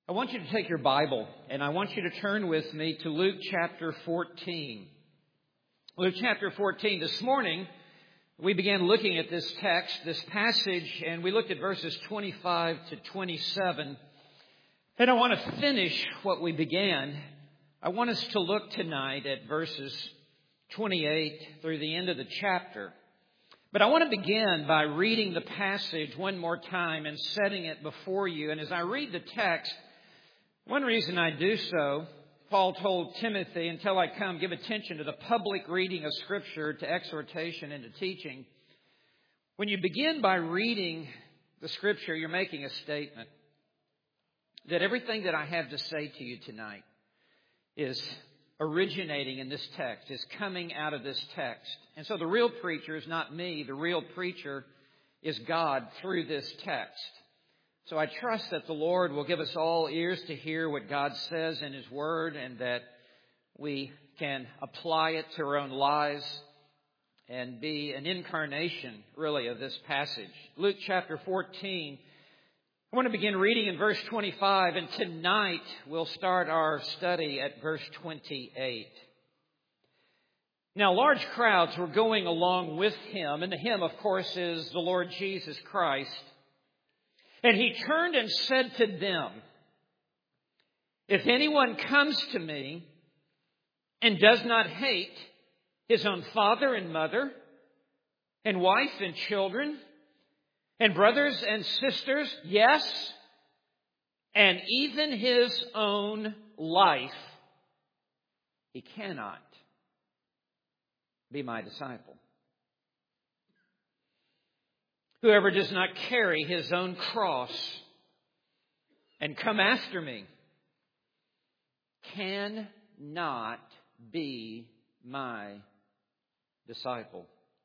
I want you to take your Bible and I want you to turn with me to Luke chapter 14. Luke chapter 14. This morning, we began looking at this text, this passage, and we looked at verses 25 to 27. And I want to finish what we began. I want us to look tonight at verses 28 through the end of the chapter. But I want to begin by reading the passage one more time and setting it before you. And as I read the text, one reason I do so, Paul told Timothy, until I come, give attention to the public reading of Scripture, to exhortation and to teaching. When you begin by reading the Scripture, you're making a statement that everything that I have to say to you tonight is originating in this text, is coming out of this text. And so the real preacher is not me. The real preacher is God through this text. So I trust that the Lord will give us all ears to hear what God says in His Word, and that we can apply it to our own lives and be an incarnation, really, of this passage. Luke chapter 14. I want to begin reading in verse 25, and tonight we'll start our study at verse 28. Now, large crowds were going along with Him, and the Him, of course, is the Lord Jesus Christ. And He turned and said to them, "If anyone comes to me and does not hate his own father and mother and wife and children and brothers and sisters, yes, and even his own life, he cannot be my disciple. Whoever does not carry his own cross and come after me cannot be my disciple.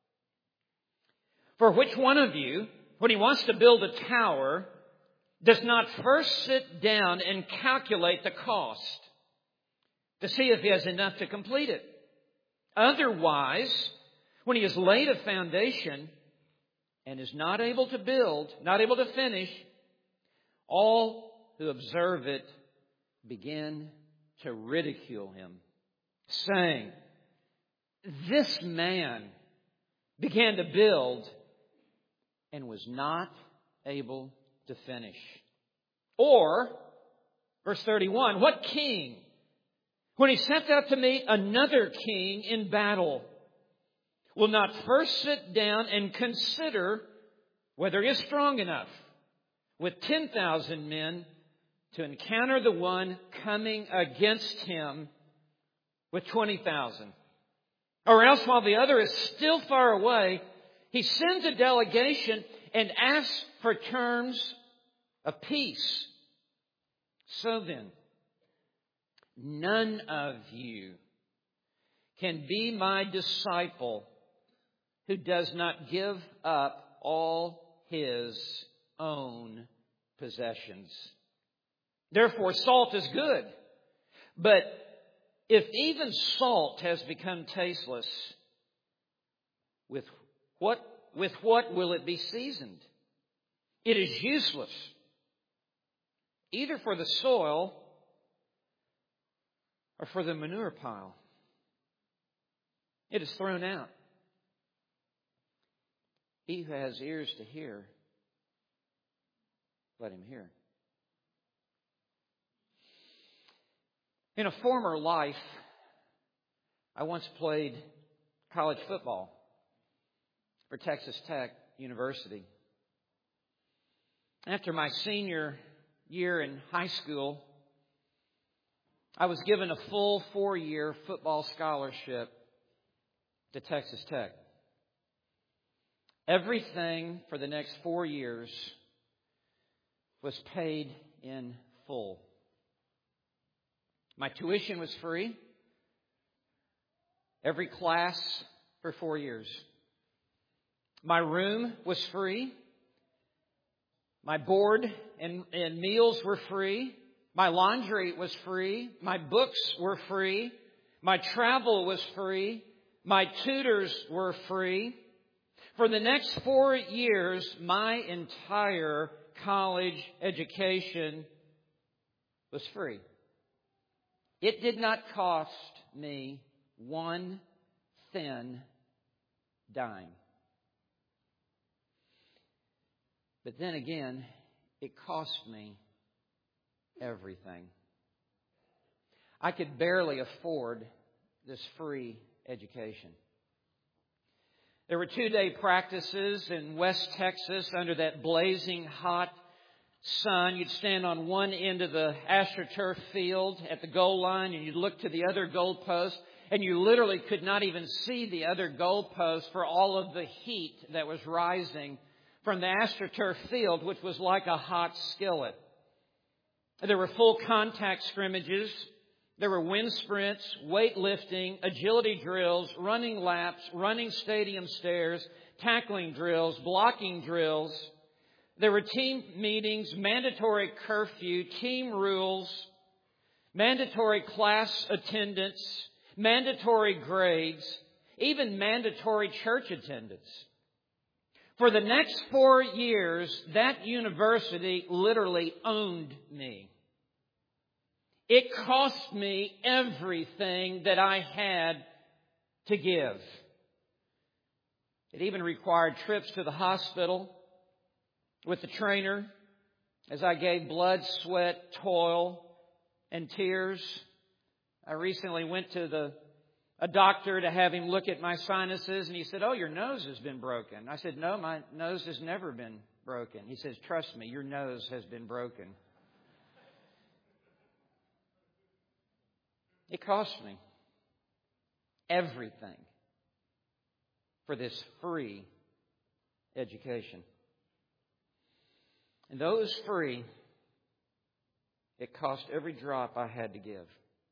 For which one of you, when he wants to build a tower, does not first sit down and calculate the cost to see if he has enough to complete it? Otherwise, when he has laid a foundation and is not able to build, not able to finish, all who observe it begin to ridicule him, saying, 'This man began to build and was not able to finish.' Or, verse 31, what king, when he sent out to meet another king in battle, will not first sit down and consider whether he is strong enough with 10,000 men to encounter the one coming against him with 20,000? Or else, while the other is still far away, he sends a delegation and asks for terms of peace. So then, none of you can be my disciple who does not give up all his own possessions. Therefore, salt is good. But if even salt has become tasteless, with what will it be seasoned? It is useless, either for the soil or for the manure pile. It is thrown out. He who has ears to hear, let him hear." In a former life, I once played college football for Texas Tech University. After my senior year in high school, I was given a full 4-year football scholarship to Texas Tech. Everything for the next 4 years was paid in full. My tuition was free. Every class for 4 years. My room was free. My board and meals were free. My laundry was free. My books were free. My travel was free. My tutors were free. For the next 4 years, my entire college education was free. It did not cost me one thin dime. But then again, it cost me everything. I could barely afford this free education. There were 2-day practices in West Texas under that blazing hot sun. You'd stand on one end of the AstroTurf field at the goal line and you'd look to the other goalpost, and you literally could not even see the other goalpost for all of the heat that was rising from the AstroTurf field, which was like a hot skillet. There were full contact scrimmages. There were wind sprints, weightlifting, agility drills, running laps, running stadium stairs, tackling drills, blocking drills. There were team meetings, mandatory curfew, team rules, mandatory class attendance, mandatory grades, even mandatory church attendance. For the next 4 years, that university literally owned me. It cost me everything that I had to give. It even required trips to the hospital with the trainer as I gave blood, sweat, toil, and tears. I recently went to a doctor to have him look at my sinuses, and he said, "Oh, your nose has been broken." I said, "No, my nose has never been broken." He says, "Trust me, your nose has been broken." It cost me everything for this free education. And though it was free, it cost every drop I had to give.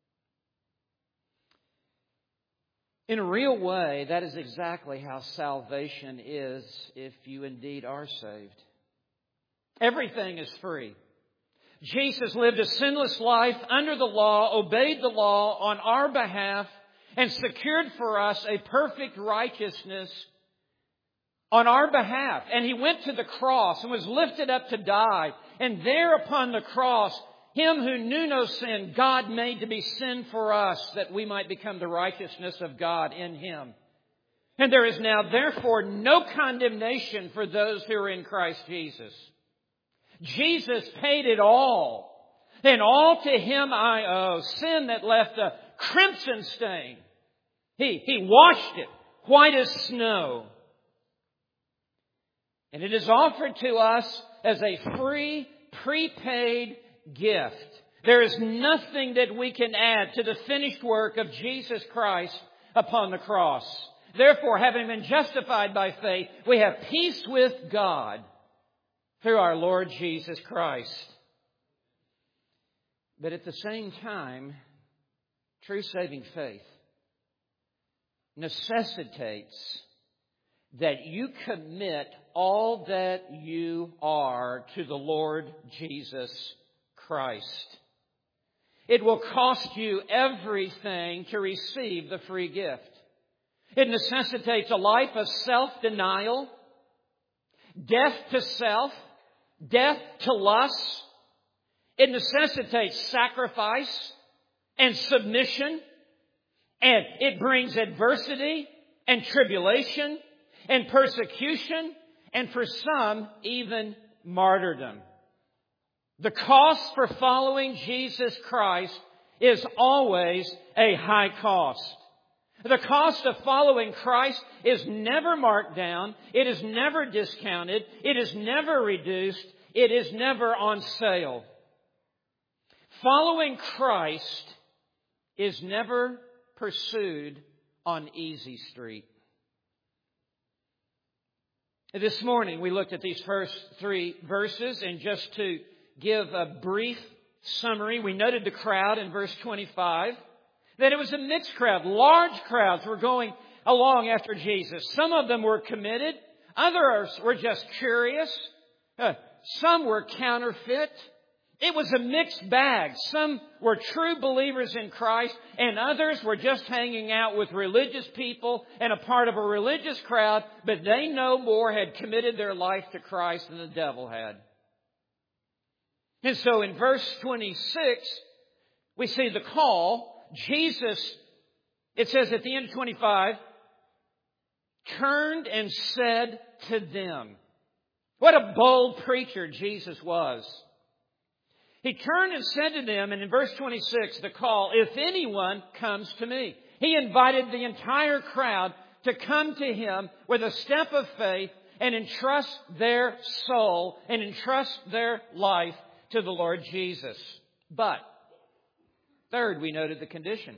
In a real way, that is exactly how salvation is if you indeed are saved. Everything is free. Jesus lived a sinless life under the law, obeyed the law on our behalf, and secured for us a perfect righteousness on our behalf. And He went to the cross and was lifted up to die. And there upon the cross, Him who knew no sin, God made to be sin for us, that we might become the righteousness of God in Him. And there is now therefore no condemnation for those who are in Christ Jesus. Jesus paid it all. And all to Him I owe. Sin that left a crimson stain, He washed it white as snow. And it is offered to us as a free, prepaid gift. There is nothing that we can add to the finished work of Jesus Christ upon the cross. Therefore, having been justified by faith, we have peace with God through our Lord Jesus Christ. But at the same time, true saving faith necessitates that you commit all that you are to the Lord Jesus Christ. It will cost you everything to receive the free gift. It necessitates a life of self-denial, death to self, death to lust. It necessitates sacrifice and submission. And it brings adversity and tribulation and persecution, and for some, even martyrdom. The cost for following Jesus Christ is always a high cost. The cost of following Christ is never marked down. It is never discounted. It is never reduced. It is never on sale. Following Christ is never pursued on easy street. This morning we looked at these first 3 verses, and just to give a brief summary, we noted the crowd in verse 25, that it was a mixed crowd. Large crowds were going along after Jesus. Some of them were committed. Others were just curious. Some were counterfeit. It was a mixed bag. Some were true believers in Christ, and others were just hanging out with religious people and a part of a religious crowd, but they no more had committed their life to Christ than the devil had. And so in verse 26, we see the call. Jesus, it says at the end of 25, turned and said to them. What a bold preacher Jesus was. He turned and said to them, and in verse 26, the call, if anyone comes to me. He invited the entire crowd to come to Him with a step of faith and entrust their soul and entrust their life to the Lord Jesus. But, third, we noted the condition.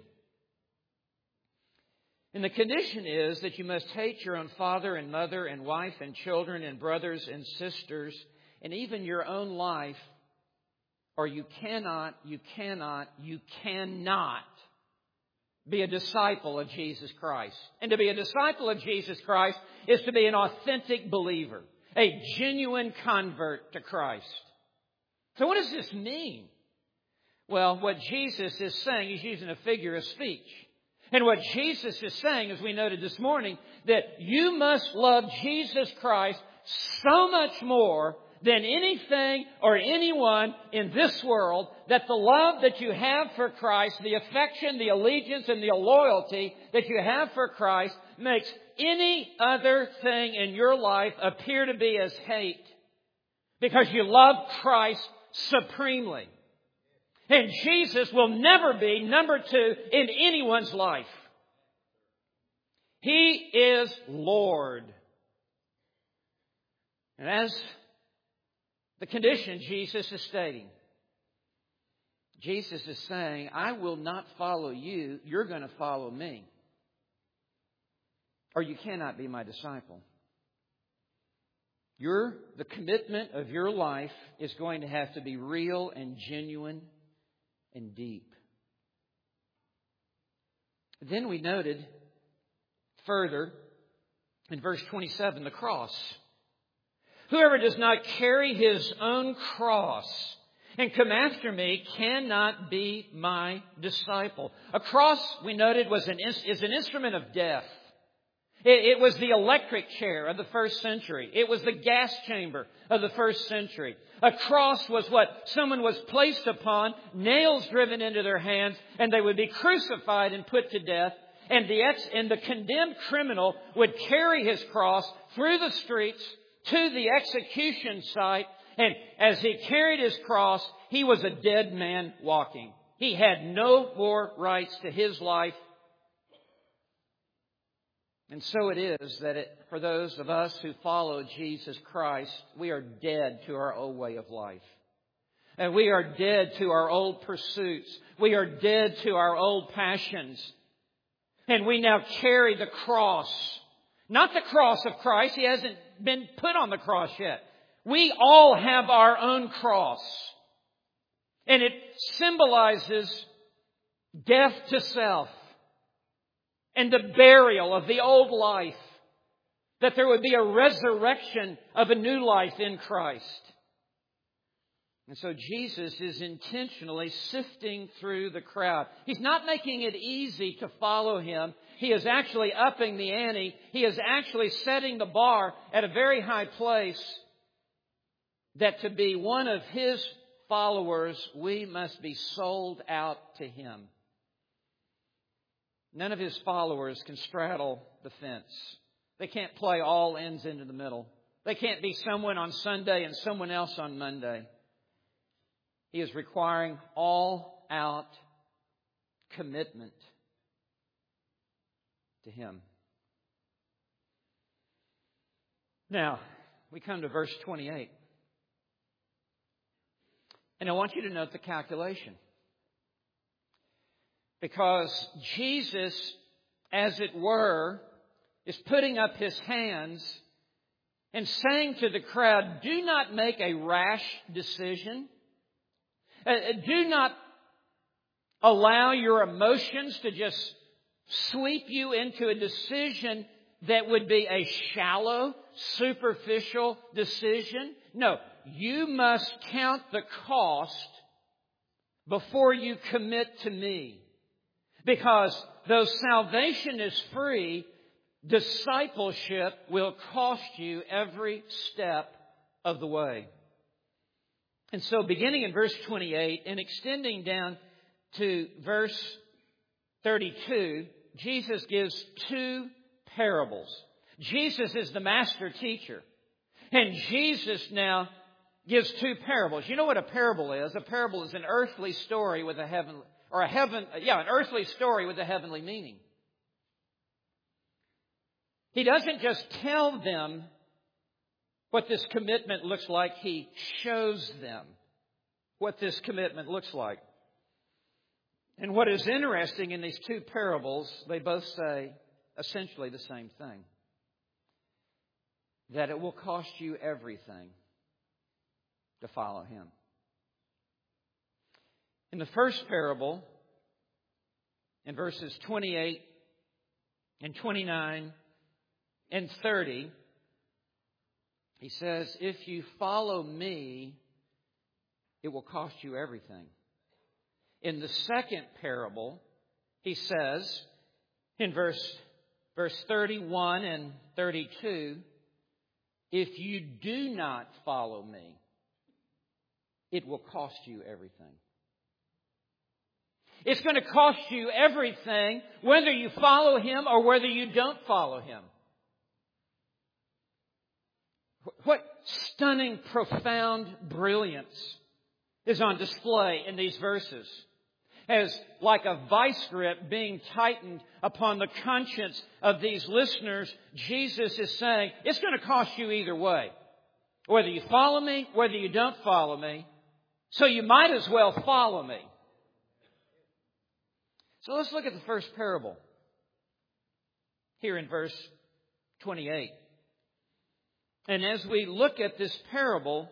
And the condition is that you must hate your own father and mother and wife and children and brothers and sisters and even your own life, or you cannot be a disciple of Jesus Christ. And to be a disciple of Jesus Christ is to be an authentic believer, a genuine convert to Christ. So what does this mean? Well, what Jesus is saying, He's using a figure of speech. And what Jesus is saying, as we noted this morning, that you must love Jesus Christ so much more than anything or anyone in this world, that the love that you have for Christ, the affection, the allegiance, and the loyalty that you have for Christ makes any other thing in your life appear to be as hate. Because you love Christ supremely. And Jesus will never be number two in anyone's life. He is Lord. And as the condition Jesus is stating, Jesus is saying, I will not follow you, you're going to follow me. Or you cannot be my disciple. The commitment of your life is going to have to be real and genuine and deep. Then we noted further in verse 27, the cross. Whoever does not carry his own cross and come after me cannot be my disciple. A cross, we noted, is an instrument of death. It was the electric chair of the first century. It was the gas chamber of the first century. A cross was what someone was placed upon, nails driven into their hands, and they would be crucified and put to death. And the condemned criminal would carry his cross through the streets to the execution site. And as he carried his cross, he was a dead man walking. He had no more rights to his life. And so it is that for those of us who follow Jesus Christ, we are dead to our old way of life. And we are dead to our old pursuits. We are dead to our old passions. And we now carry the cross. Not the cross of Christ. He hasn't been put on the cross yet. We all have our own cross. And it symbolizes death to self. And the burial of the old life. That there would be a resurrection of a new life in Christ. And so Jesus is intentionally sifting through the crowd. He's not making it easy to follow Him. He is actually upping the ante. He is actually setting the bar at a very high place. That to be one of His followers, we must be sold out to Him. None of His followers can straddle the fence. They can't play all ends into the middle. They can't be someone on Sunday and someone else on Monday. He is requiring all-out commitment to Him. Now, we come to verse 28. And I want you to note the calculation. Because Jesus, as it were, is putting up His hands and saying to the crowd, do not make a rash decision. Do not allow your emotions to just sweep you into a decision that would be a shallow, superficial decision. No, you must count the cost before you commit to me. Because though salvation is free, discipleship will cost you every step of the way. And so beginning in verse 28 and extending down to verse 32, Jesus gives two parables. Jesus is the master teacher. And Jesus now gives two parables. You know what a parable is? A parable is an earthly story with a heavenly, an earthly story with a heavenly meaning. He doesn't just tell them what this commitment looks like. He shows them what this commitment looks like. And what is interesting in these two parables, they both say essentially the same thing. That it will cost you everything to follow Him. In the first parable, in verses 28 and 29 and 30, He says, if you follow me, it will cost you everything. In the second parable, He says, in verse 31 and 32, if you do not follow me, it will cost you everything. It's going to cost you everything whether you follow Him or whether you don't follow Him. What stunning, profound brilliance is on display in these verses. As like a vice grip being tightened upon the conscience of these listeners, Jesus is saying, it's going to cost you either way. Whether you follow me, whether you don't follow me. So you might as well follow me. So let's look at the first parable. Here in verse 28. And as we look at this parable,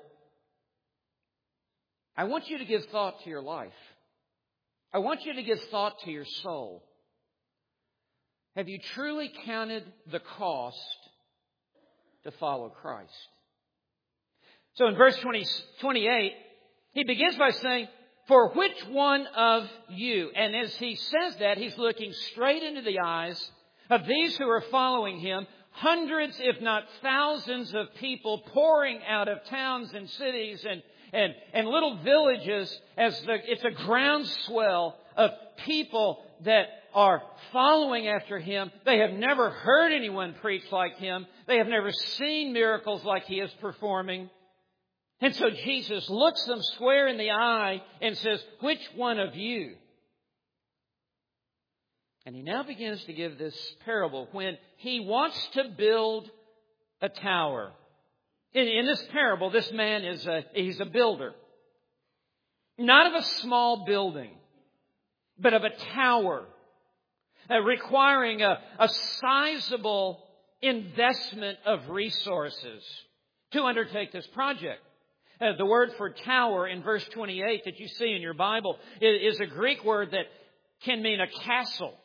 I want you to give thought to your life. I want you to give thought to your soul. Have you truly counted the cost to follow Christ? So in verse 28, he begins by saying, for which one of you? And as he says that, he's looking straight into the eyes of these who are following him. Hundreds, if not thousands of people pouring out of towns and cities and little villages as it's a groundswell of people that are following after Him. They have never heard anyone preach like Him. They have never seen miracles like He is performing. And so Jesus looks them square in the eye and says, which one of you? And He now begins to give this parable when He wants to build a tower. In this parable, this man he's a builder. Not of a small building, but of a tower. Requiring a sizable investment of resources to undertake this project. The word for tower in verse 28 that you see in your Bible is a Greek word that can mean a castle.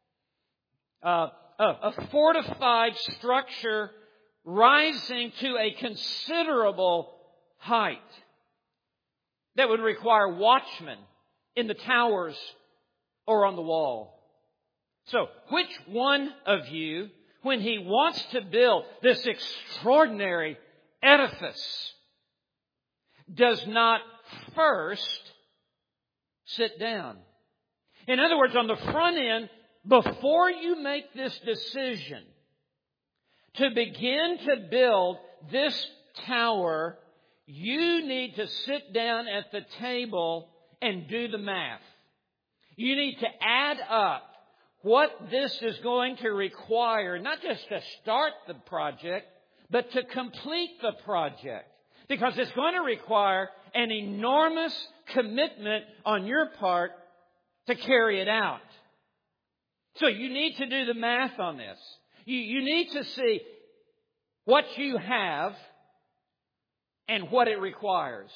A fortified structure rising to a considerable height that would require watchmen in the towers or on the wall. So, which one of you, when he wants to build this extraordinary edifice, does not first sit down? In other words, on the front end, before you make this decision to begin to build this tower, you need to sit down at the table and do the math. You need to add up what this is going to require, not just to start the project, but to complete the project. Because it's going to require an enormous commitment on your part to carry it out. So you need to do the math on this. You need to see what you have and what it requires.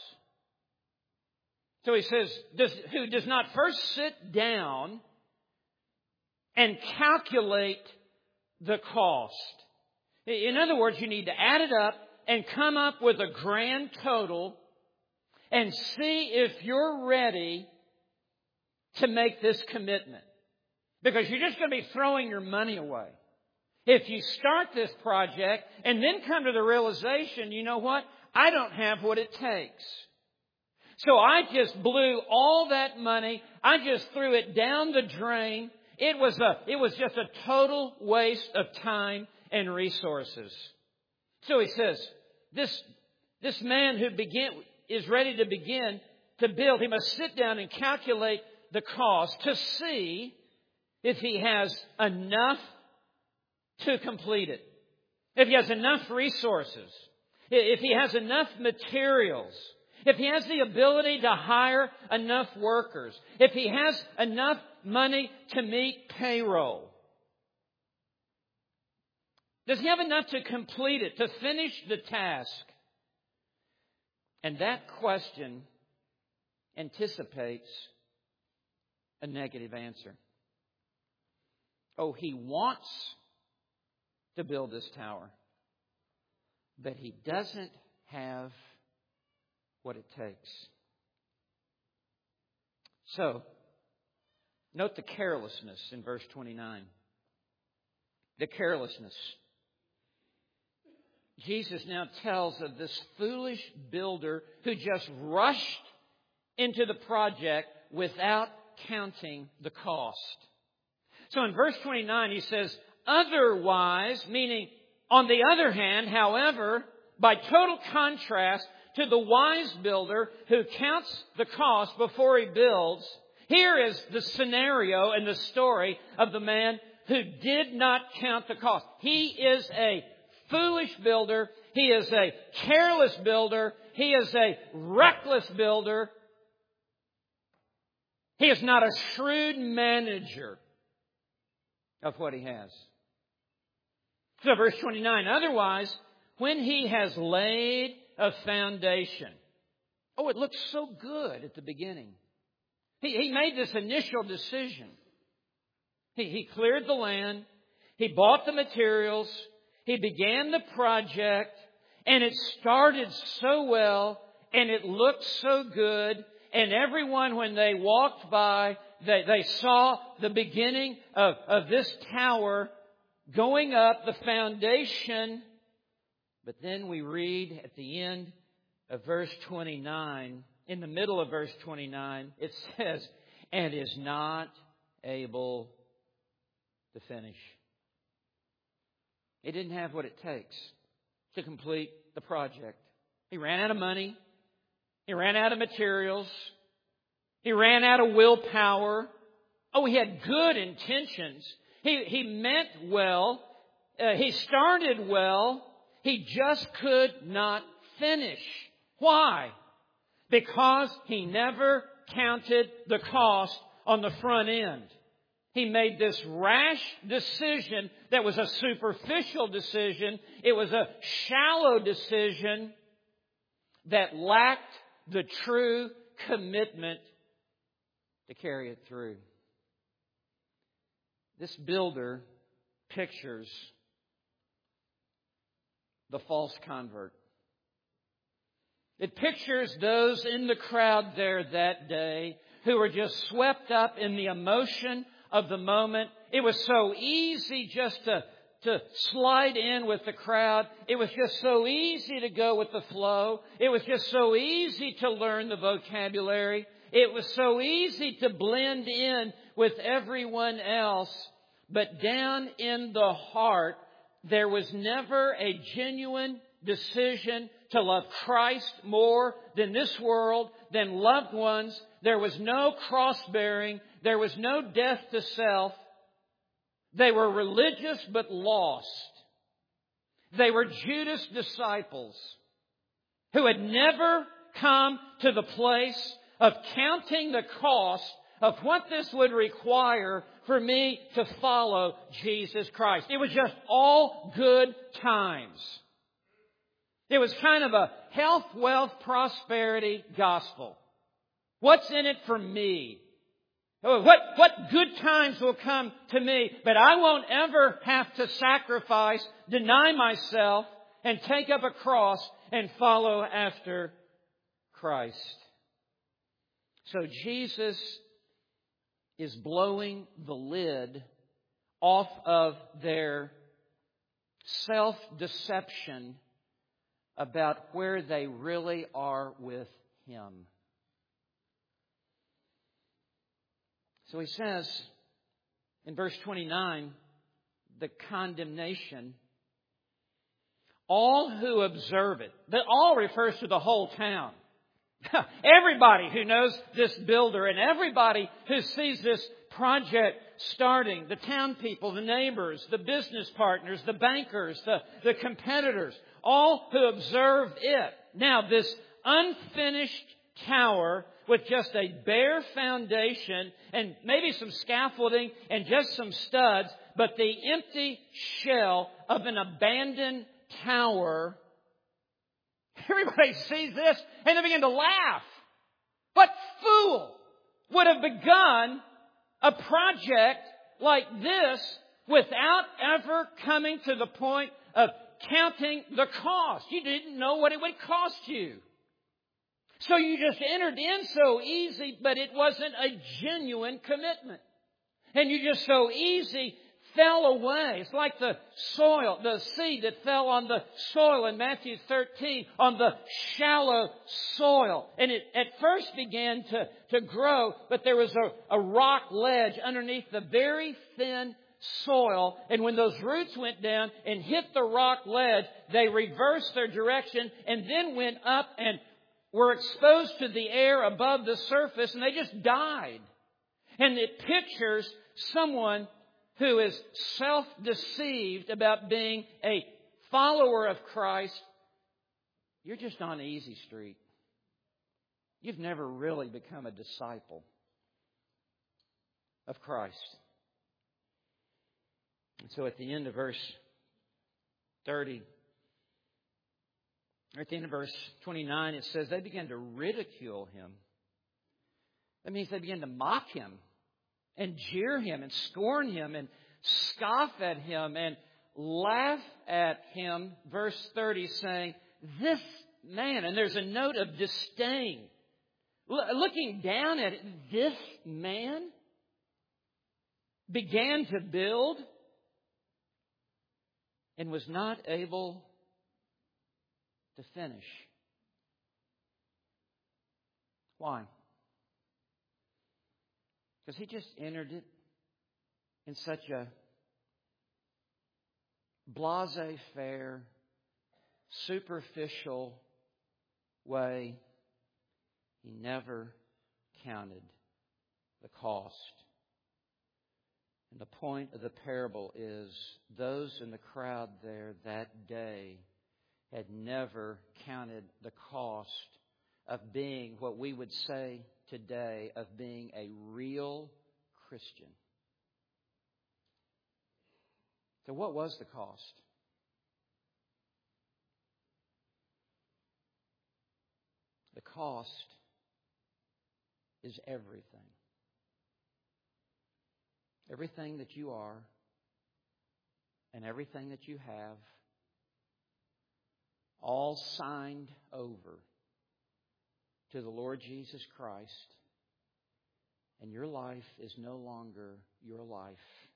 So he says, who does not first sit down and calculate the cost. In other words, you need to add it up and come up with a grand total and see if you're ready to make this commitment. Because you're just going to be throwing your money away. If you start this project and then come to the realization, you know what? I don't have what it takes. So I just blew all that money. I just threw it down the drain. It was just a total waste of time and resources. So he says, this man who is ready to begin to build, he must sit down and calculate the cost to see if he has enough to complete it. If he has enough resources. If he has enough materials. If he has the ability to hire enough workers. If he has enough money to meet payroll. Does he have enough to complete it, to finish the task? And that question anticipates a negative answer. Oh, he wants to build this tower, but he doesn't have what it takes. So, note the carelessness in verse 29. The carelessness. Jesus now tells of this foolish builder who just rushed into the project without counting the cost. So in verse 29 he says, otherwise, meaning on the other hand, however, by total contrast to the wise builder who counts the cost before he builds, here is the scenario and the story of the man who did not count the cost. He is a foolish builder. He is a careless builder. He is a reckless builder. He is not a shrewd manager of what he has. So verse 29, otherwise, when he has laid a foundation. Oh, it looks so good at the beginning. He made this initial decision. He cleared the land. He bought the materials. He began the project. And it started so well. And it looked so good. And everyone, when they walked by, they saw the beginning of this tower going up, the foundation. But then we read at the end of verse 29, in the middle of verse 29, it says, and is not able to finish. He didn't have what it takes to complete the project. He ran out of money. He ran out of materials. He ran out of willpower. Oh, he had good intentions. He meant well. He started well. He just could not finish. Why? Because he never counted the cost on the front end. He made this rash decision that was a superficial decision. It was a shallow decision that lacked the true commitment to carry it through. This builder pictures the false convert. It pictures those in the crowd there that day who were just swept up in the emotion of the moment. It was so easy just to slide in with the crowd. It was just so easy to go with the flow. It was just so easy to learn the vocabulary. It was so easy to blend in with everyone else. But down in the heart, there was never a genuine decision to love Christ more than this world, than loved ones. There was no cross-bearing. There was no death to self. They were religious but lost. They were Judas disciples who had never come to the place of counting the cost of what this would require for me to follow Jesus Christ. It was just all good times. It was kind of a health, wealth, prosperity gospel. What's in it for me? What good times will come to me, but I won't ever have to sacrifice, deny myself, and take up a cross and follow after Christ. So Jesus is blowing the lid off of their self-deception about where they really are with Him. So he says in verse 29, the condemnation, all who observe it. That all refers to the whole town. Everybody who knows this builder and everybody who sees this project starting, the town people, the neighbors, the business partners, the bankers, the competitors, all who observe it. Now, this unfinished tower with just a bare foundation and maybe some scaffolding and just some studs, but the empty shell of an abandoned tower. Everybody sees this and they begin to laugh. What fool would have begun a project like this without ever coming to the point of counting the cost? You didn't know what it would cost you. So you just entered in so easy, but it wasn't a genuine commitment. And you just so easy fell away. It's like the soil, the seed that fell on the soil in Matthew 13, on the shallow soil. And it at first began to grow, but there was a rock ledge underneath the very thin soil. And when those roots went down and hit the rock ledge, they reversed their direction and then went up and were exposed to the air above the surface, and they just died. And it pictures someone who is self-deceived about being a follower of Christ. You're just on easy street. You've never really become a disciple of Christ. And so at the end of verse 30, or at the end of verse 29, it says they began to ridicule him. That means they began to mock him and jeer him and scorn him and scoff at him and laugh at him. Verse 30 saying, this man, and there's a note of disdain. Looking down at it, this man began to build and was not able to finish. Why? Because he just entered it in such a laissez-faire, superficial way. He never counted the cost. And the point of the parable is those in the crowd there that day had never counted the cost of being what we would say today of being a real Christian. So what was the cost? The cost is everything. Everything that you are and everything that you have, all signed over to the Lord Jesus Christ, and your life is no longer your life.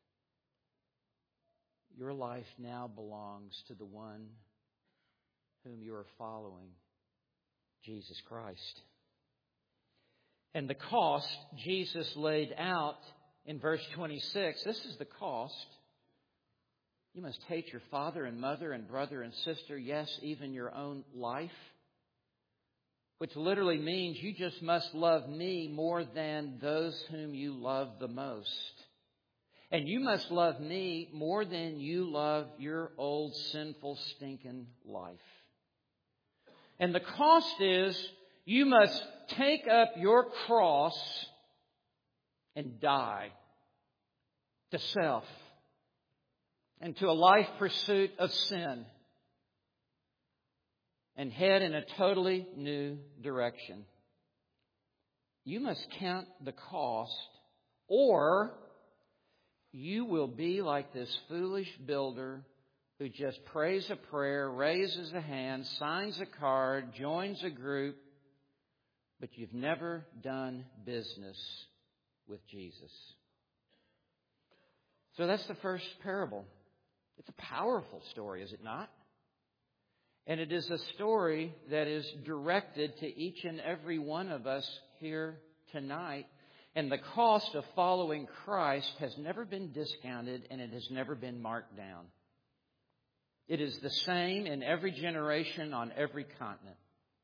Your life now belongs to the one whom you are following, Jesus Christ. And the cost Jesus laid out in verse 26, this is the cost. You must hate your father and mother and brother and sister, yes, even your own life. Which literally means you just must love me more than those whom you love the most. And you must love me more than you love your old sinful stinking life. And the cost is you must take up your cross and die to self and to a life pursuit of sin and head in a totally new direction. You must count the cost, or you will be like this foolish builder who just prays a prayer, raises a hand, signs a card, joins a group, but you've never done business with Jesus. So that's the first parable. It's a powerful story, is it not? And it is a story that is directed to each and every one of us here tonight. And the cost of following Christ has never been discounted, and it has never been marked down. It is the same in every generation on every continent.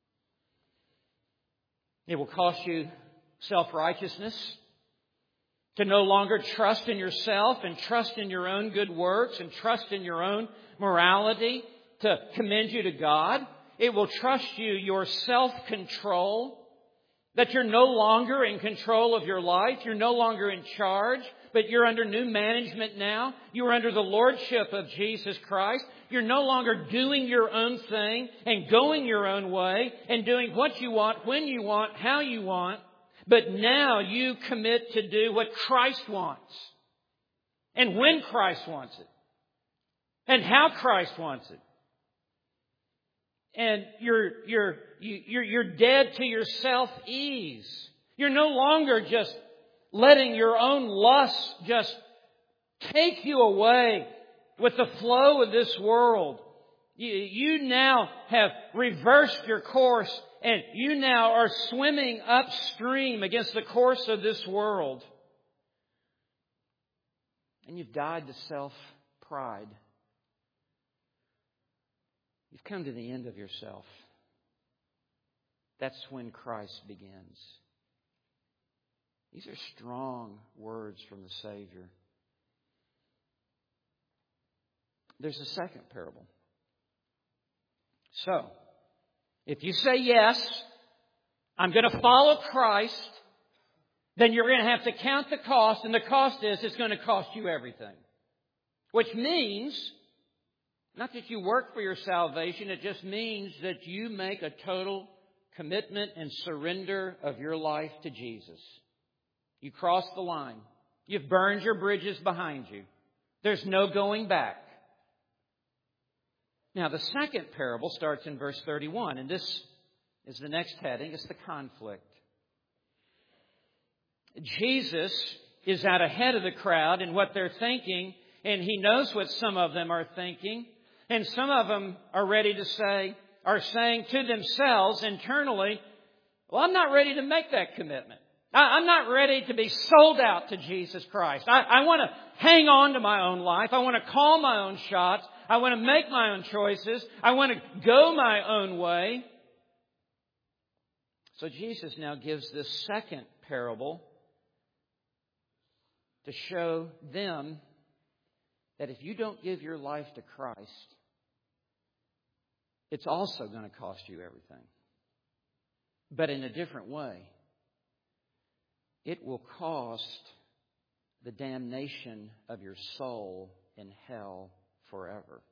It will cost you self-righteousness, to no longer trust in yourself and trust in your own good works and trust in your own morality to commend you to God. It will trust you your self-control, that you're no longer in control of your life. You're no longer in charge, but you're under new management now. You are under the lordship of Jesus Christ. You're no longer doing your own thing and going your own way and doing what you want, when you want, how you want. But now you commit to do what Christ wants and when Christ wants it and how Christ wants it. And you're dead to your self-ease. You're no longer just letting your own lusts just take you away with the flow of this world. You now have reversed your course, and you now are swimming upstream against the course of this world. And you've died to self-pride. You've come to the end of yourself. That's when Christ begins. These are strong words from the Savior. There's a second parable. So, if you say yes, I'm going to follow Christ, then you're going to have to count the cost, and the cost is it's going to cost you everything. Which means, not that you work for your salvation, it just means that you make a total commitment and surrender of your life to Jesus. You cross the line. You've burned your bridges behind you. There's no going back. Now, the second parable starts in verse 31, and this is the next heading. It's the conflict. Jesus is out ahead of the crowd in what they're thinking, and He knows what some of them are thinking. And some of them are ready to say, are saying to themselves internally, well, I'm not ready to make that commitment. I'm not ready to be sold out to Jesus Christ. I want to hang on to my own life. I want to call my own shots. I want to make my own choices. I want to go my own way. So Jesus now gives this second parable to show them that if you don't give your life to Christ, it's also going to cost you everything. But in a different way. It will cost the damnation of your soul in hell forever.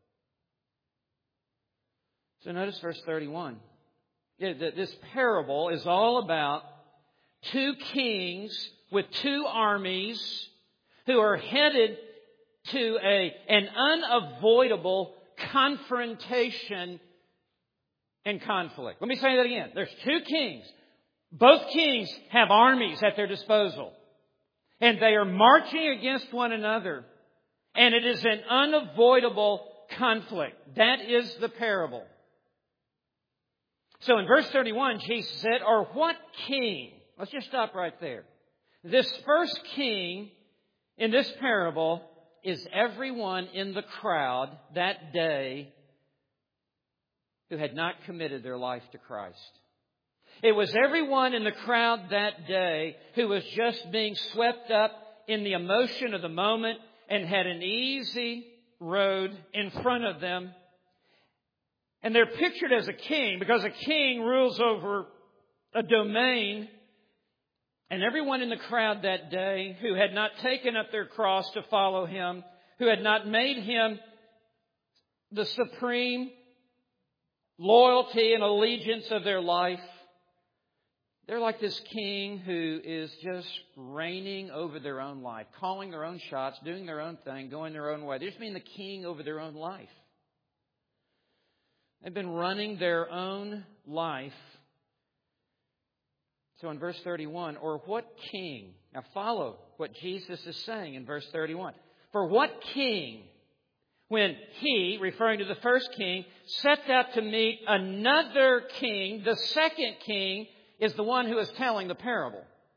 So notice verse 31. This parable is all about two kings with two armies who are headed to an unavoidable confrontation and conflict. Let me say that again. There's two kings. Both kings have armies at their disposal. And they are marching against one another. And it is an unavoidable conflict. That is the parable. So in verse 31, Jesus said, or what king? Let's just stop right there. This first king in this parable is everyone in the crowd that day who had not committed their life to Christ. It was everyone in the crowd that day who was just being swept up in the emotion of the moment and had an easy road in front of them. And they're pictured as a king because a king rules over a domain. And everyone in the crowd that day who had not taken up their cross to follow Him, who had not made Him the supreme loyalty and allegiance of their life, they're like this king who is just reigning over their own life, calling their own shots, doing their own thing, going their own way. They're just being the king over their own life. They've been running their own life. So in verse 31, or what king? Now follow what Jesus is saying in verse 31. For what king, when he, referring to the first king, sets out to meet another king, the second king is the one who is telling the parable.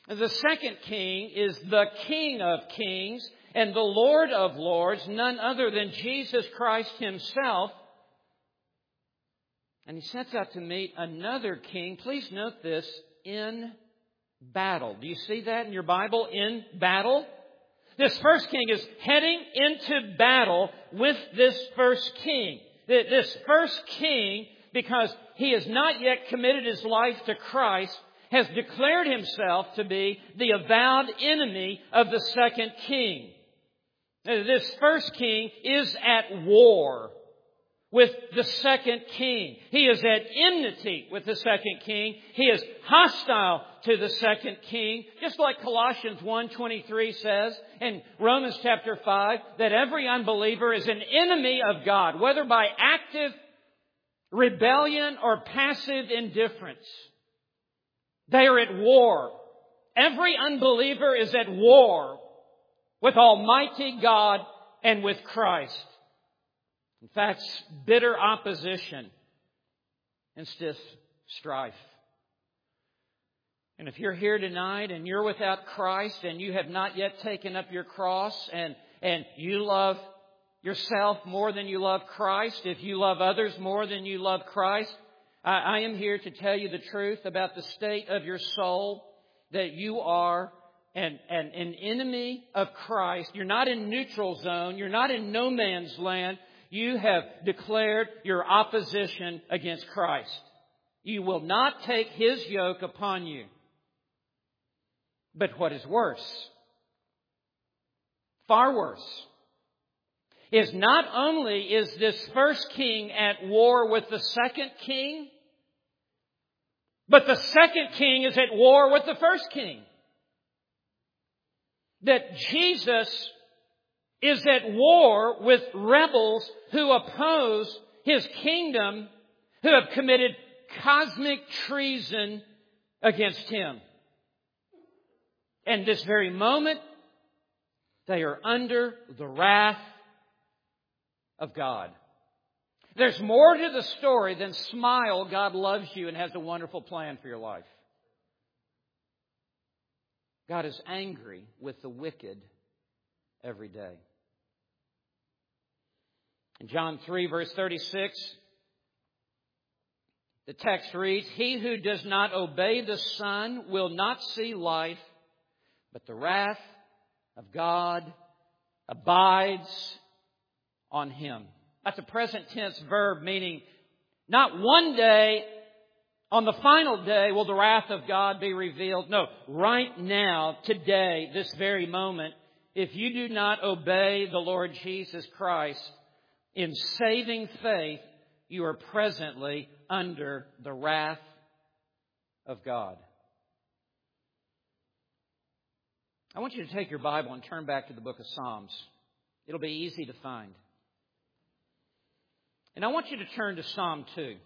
The second king is the King of Kings and the Lord of Lords, none other than Jesus Christ Himself. And He sets out to meet another king. Please note this, in battle. Do you see that in your Bible? In battle. This first king is heading into battle with this first king. This first king, because he has not yet committed his life to Christ, has declared himself to be the avowed enemy of the second king. This first king is at war with the second king. He is at enmity with the second king. He is hostile to the second king. Just like Colossians 1:23 says, and Romans chapter 5, that every unbeliever is an enemy of God, whether by active rebellion or passive indifference. They are at war. Every unbeliever is at war with Almighty God and with Christ. In fact, bitter opposition and stiff strife. And if you're here tonight and you're without Christ and you have not yet taken up your cross and you love yourself more than you love Christ, if you love others more than you love Christ, I am here to tell you the truth about the state of your soul, that you are an enemy of Christ. You're not in neutral zone. You're not in no man's land. You have declared your opposition against Christ. You will not take His yoke upon you. But what is worse, far worse, is not only is this first king at war with the second king, but the second king is at war with the first king. That Jesus is at war with rebels who oppose His kingdom, who have committed cosmic treason against Him. And this very moment, they are under the wrath of God. There's more to the story than smile, God loves you and has a wonderful plan for your life. God is angry with the wicked every day. In John 3, verse 36, the text reads, "He who does not obey the Son will not see life, but the wrath of God abides on him." That's a present tense verb, meaning not one day, on the final day, will the wrath of God be revealed. No, right now, today, this very moment, if you do not obey the Lord Jesus Christ in saving faith, you are presently under the wrath of God. I want you to take your Bible and turn back to the book of Psalms. It'll be easy to find. And I want you to turn to Psalm 2.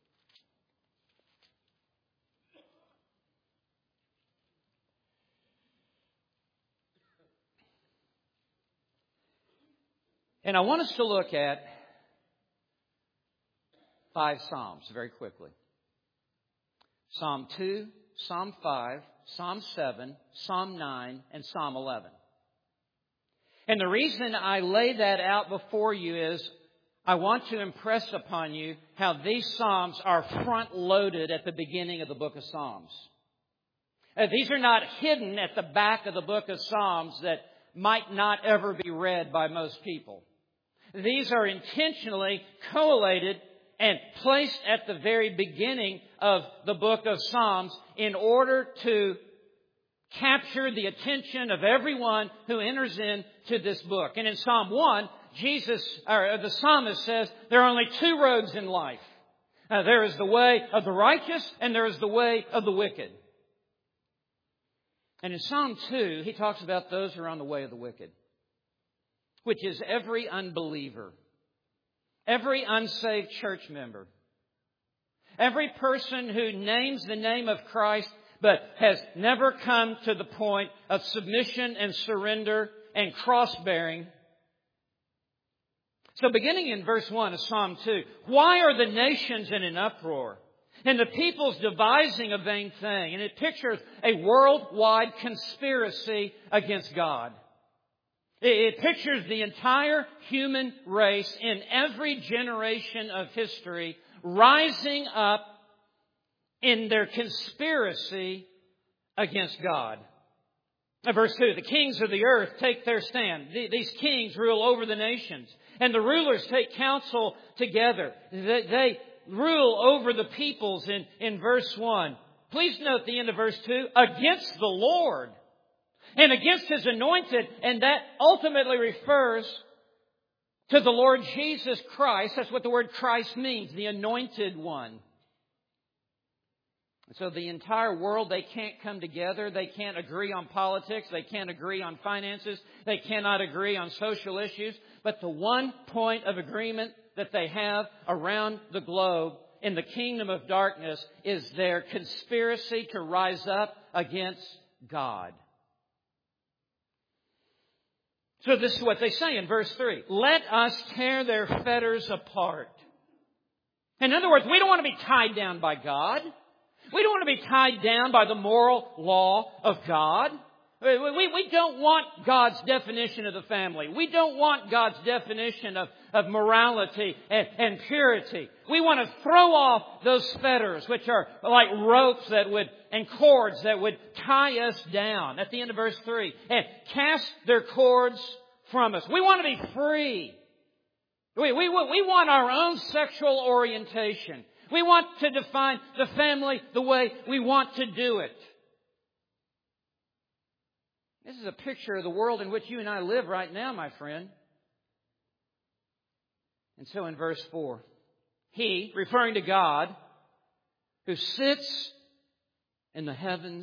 And I want us to look at 5 Psalms very quickly. Psalm 2, Psalm 5, Psalm 7, Psalm 9, and Psalm 11. And the reason I lay that out before you is I want to impress upon you how these Psalms are front-loaded at the beginning of the book of Psalms. These are not hidden at the back of the book of Psalms that might not ever be read by most people. These are intentionally collated and placed at the very beginning of the book of Psalms in order to capture the attention of everyone who enters into this book. And in Psalm 1, the psalmist says there are only 2 roads in life. There is the way of the righteous and there is the way of the wicked. And in Psalm 2, he talks about those who are on the way of the wicked, which is every unbeliever, every unsaved church member, every person who names the name of Christ but has never come to the point of submission and surrender and cross-bearing. So beginning in verse 1 of Psalm 2, "Why are the nations in an uproar? And the people's devising a vain thing. And it pictures a worldwide conspiracy against God. It pictures the entire human race in every generation of history rising up in their conspiracy against God. Verse 2, the kings of the earth take their stand. These kings rule over the nations. And the rulers take counsel together. They rule over the peoples in verse 1. Please note the end of verse 2. Against the Lord and against His anointed. And that ultimately refers to the Lord Jesus Christ. That's what the word Christ means. The anointed one. So the entire world, they can't come together. They can't agree on politics. They can't agree on finances. They cannot agree on social issues. But the one point of agreement that they have around the globe in the kingdom of darkness is their conspiracy to rise up against God. So this is what they say in verse 3. Let us tear their fetters apart. In other words, we don't want to be tied down by God. We don't want to be tied down by the moral law of God. We don't want God's definition of the family. We don't want God's definition of morality and purity. We want to throw off those fetters, which are like ropes and cords that would tie us down. At the end of verse 3, and cast their cords from us. We want to be free. We want our own sexual orientation. We want to define the family the way we want to do it. This is a picture of the world in which you and I live right now, my friend. And so in verse 4, He, referring to God, who sits in the heavens,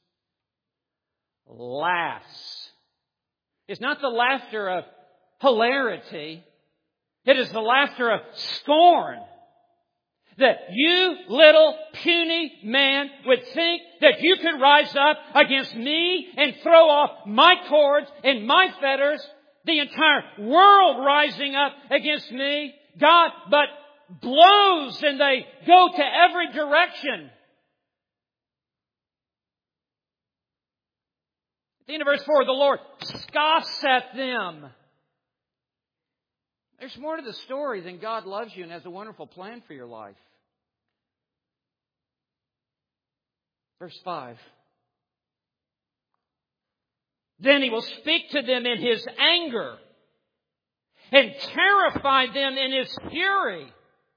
laughs. It's not the laughter of hilarity. It is the laughter of scorn. That you, little puny man, would think that you could rise up against me and throw off my cords and my fetters. The entire world rising up against me. God but blows and they go to every direction. At the end of verse 4, the Lord scoffs at them. There's more to the story than God loves you and has a wonderful plan for your life. Verse 5. Then He will speak to them in His anger and terrify them in His fury.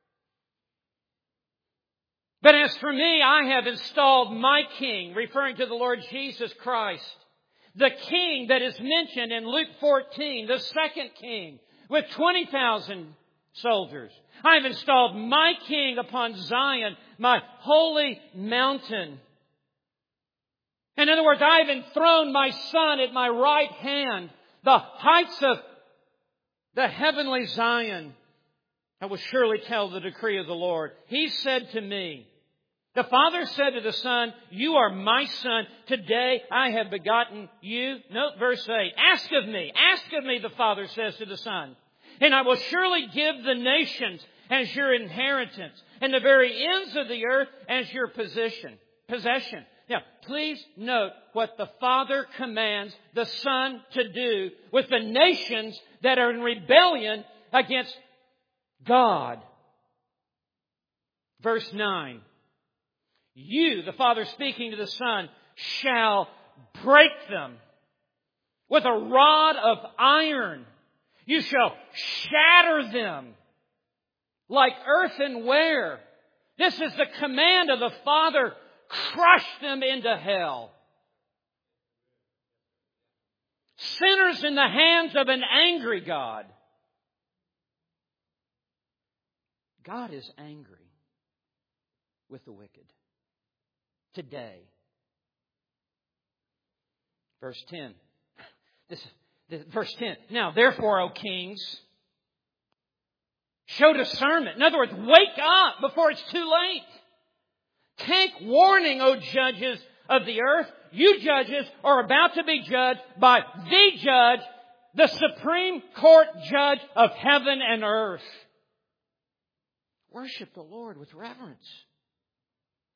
But as for me, I have installed my King, referring to the Lord Jesus Christ, the King that is mentioned in Luke 14, the second King, with 20,000 soldiers. I have installed my King upon Zion, my holy mountain. In other words, I have enthroned my Son at my right hand, the heights of the heavenly Zion. I will surely tell the decree of the Lord. He said to me, the Father said to the Son, you are my Son. Today I have begotten you. Note verse 8. Ask of me, the Father says to the Son. And I will surely give the nations as your inheritance, and the very ends of the earth as your possession. Now, please note what the Father commands the Son to do with the nations that are in rebellion against God. Verse 9. You, the Father speaking to the Son, shall break them with a rod of iron. You shall shatter them like earthenware. This is the command of the Father. Crush them into hell. Sinners in the hands of an angry God. God is angry with the wicked today. Verse 10. Verse 10. Now, therefore, O kings, show discernment. In other words, wake up before it's too late. Take warning, O judges of the earth. You judges are about to be judged by the judge, the Supreme Court judge of heaven and earth. Worship the Lord with reverence.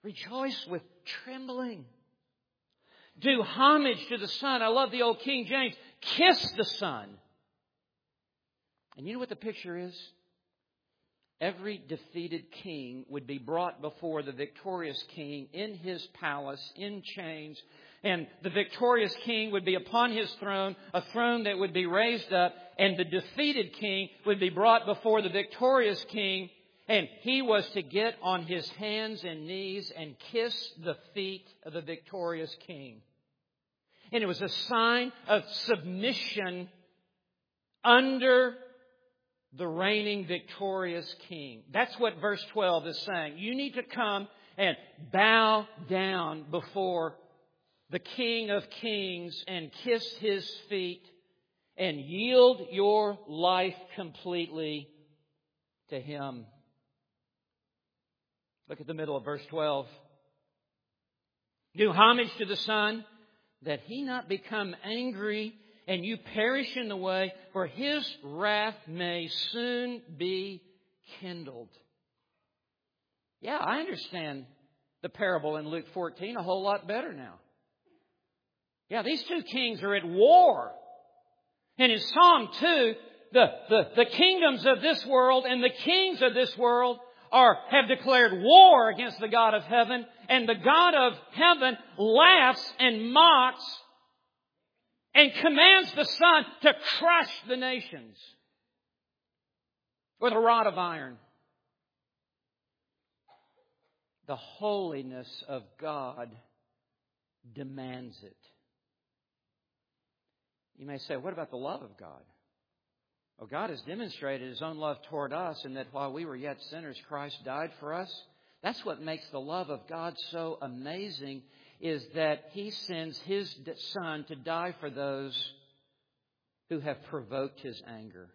Rejoice with trembling. Do homage to the Son. I love the old King James. Kiss the Son. And you know what the picture is? Every defeated king would be brought before the victorious king in his palace in chains. And the victorious king would be upon his throne, a throne that would be raised up. And the defeated king would be brought before the victorious king. And he was to get on his hands and knees and kiss the feet of the victorious king. And it was a sign of submission under the reigning victorious king. That's what verse 12 is saying. You need to come and bow down before the King of Kings and kiss His feet and yield your life completely to Him. Look at the middle of verse 12. Do homage to the Son, that He not become angry and you perish in the way, for His wrath may soon be kindled. Yeah, I understand the parable in Luke 14 a whole lot better now. Yeah, these two kings are at war. And in Psalm 2, the kingdoms of this world and the kings of this world have declared war against the God of heaven. And the God of heaven laughs and mocks and commands the Son to crush the nations with a rod of iron. The holiness of God demands it. You may say, what about the love of God? Well, God has demonstrated His own love toward us, and that while we were yet sinners, Christ died for us. That's what makes the love of God so amazing, is that He sends His Son to die for those who have provoked His anger.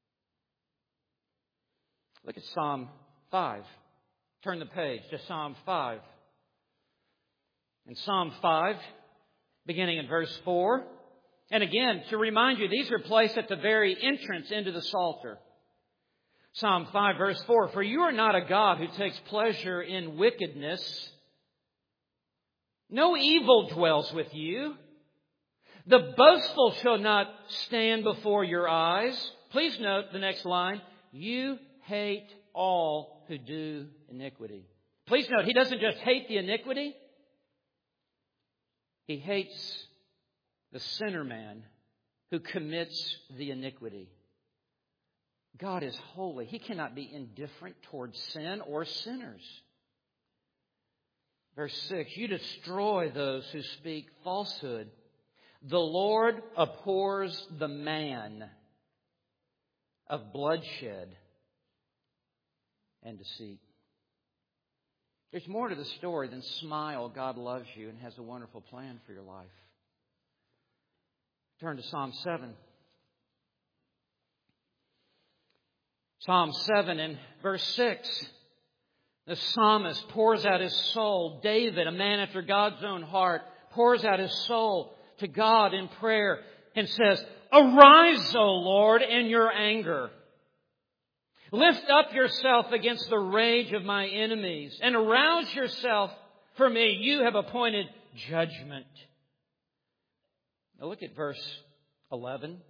Look at Psalm 5. Turn the page to Psalm 5. In Psalm 5, beginning in verse 4, and again, to remind you, these are placed at the very entrance into the Psalter. Psalm 5, verse 4, for you are not a God who takes pleasure in wickedness. No evil dwells with you. The boastful shall not stand before your eyes. Please note the next line. You hate all who do iniquity. Please note, He doesn't just hate the iniquity. He hates the sinner man who commits the iniquity. God is holy. He cannot be indifferent towards sin or sinners. Verse 6, you destroy those who speak falsehood. The Lord abhors the man of bloodshed and deceit. There's more to the story than smile. God loves you and has a wonderful plan for your life. Turn to Psalm 7. Psalm 7 and verse 6. The psalmist pours out his soul. David, a man after God's own heart, pours out his soul to God in prayer and says, arise, O Lord, in your anger. Lift up yourself against the rage of my enemies and arouse yourself for me. You have appointed judgment. Now look at verse 11.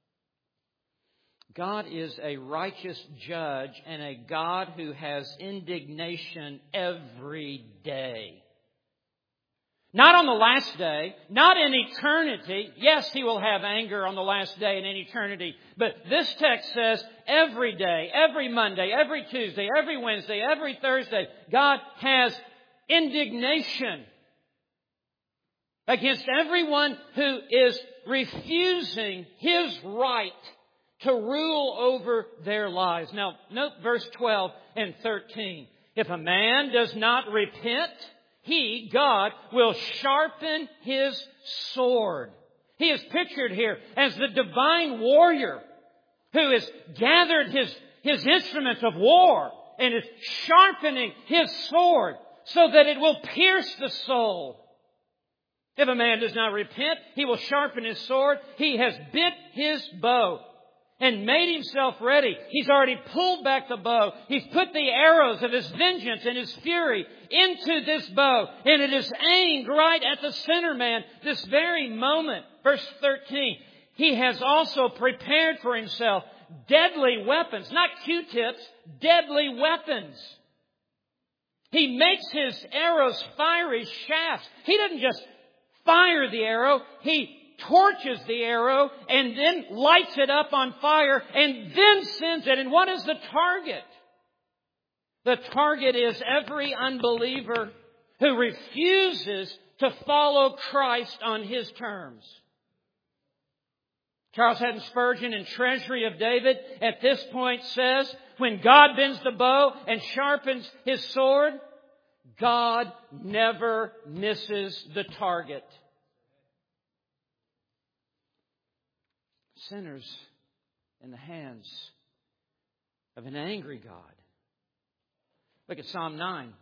God is a righteous judge and a God who has indignation every day. Not on the last day, not in eternity. Yes, He will have anger on the last day and in eternity. But this text says every day, every Monday, every Tuesday, every Wednesday, every Thursday, God has indignation against everyone who is refusing His right to rule over their lives. Now, note verse 12 and 13. If a man does not repent, He, God, will sharpen His sword. He is pictured here as the divine warrior who has gathered his instruments of war and is sharpening His sword so that it will pierce the soul. If a man does not repent, he will sharpen his sword. He has bit his bow. and made himself ready. He's already pulled back the bow. He's put the arrows of His vengeance and His fury into this bow. And it is aimed right at the sinner man this very moment. Verse 13. He has also prepared for Himself deadly weapons. Not Q-tips, deadly weapons. He makes His arrows fiery shafts. He doesn't just fire the arrow. He torches the arrow and then lights it up on fire and then sends it. And what is the target? The target is every unbeliever who refuses to follow Christ on His terms. Charles Haddon Spurgeon in Treasury of David at this point says, when God bends the bow and sharpens His sword, God never misses the target. Sinners in the hands of an angry God. Look at Psalm 9.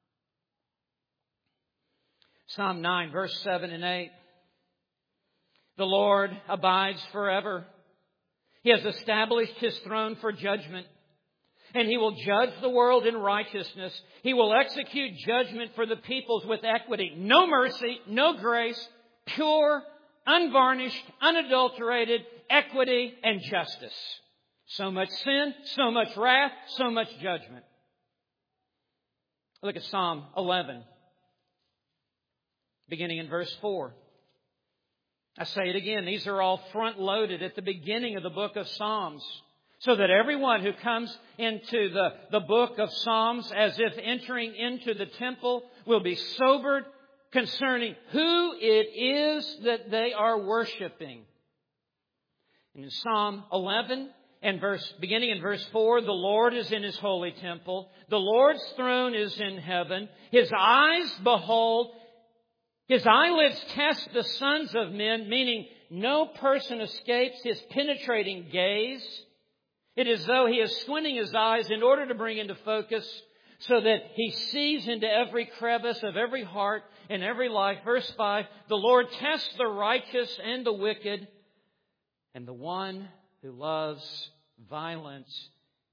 Psalm 9, verse 7 and 8. The Lord abides forever. He has established His throne for judgment, and He will judge the world in righteousness. He will execute judgment for the peoples with equity. No mercy, no grace, pure, unvarnished, unadulterated equity and justice. So much sin, so much wrath, so much judgment. Look at Psalm 11, beginning in verse 4. I say it again, these are all front-loaded at the beginning of the book of Psalms, so that everyone who comes into the book of Psalms as if entering into the temple will be sobered concerning who it is that they are worshiping. In Psalm 11, beginning in verse 4, the Lord is in His holy temple. The Lord's throne is in heaven. His eyes behold. His eyelids test the sons of men, meaning no person escapes His penetrating gaze. It is as though He is squinting His eyes in order to bring into focus so that He sees into every crevice of every heart and every life. Verse 5, the Lord tests the righteous and the wicked, and the one who loves violence,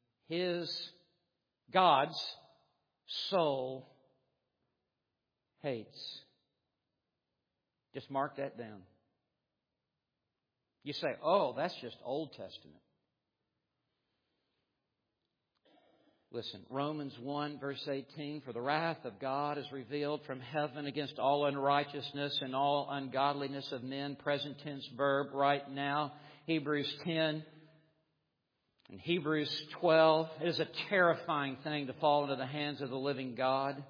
God's soul hates. Just mark that down. You say, oh, that's just Old Testament. Listen, Romans 1 verse 18, for the wrath of God is revealed from heaven against all unrighteousness and all ungodliness of men. Present tense verb right now. Hebrews 10 and Hebrews 12. It is a terrifying thing to fall into the hands of the living God.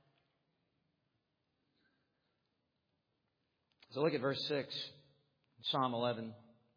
So look at verse 6, Psalm 11.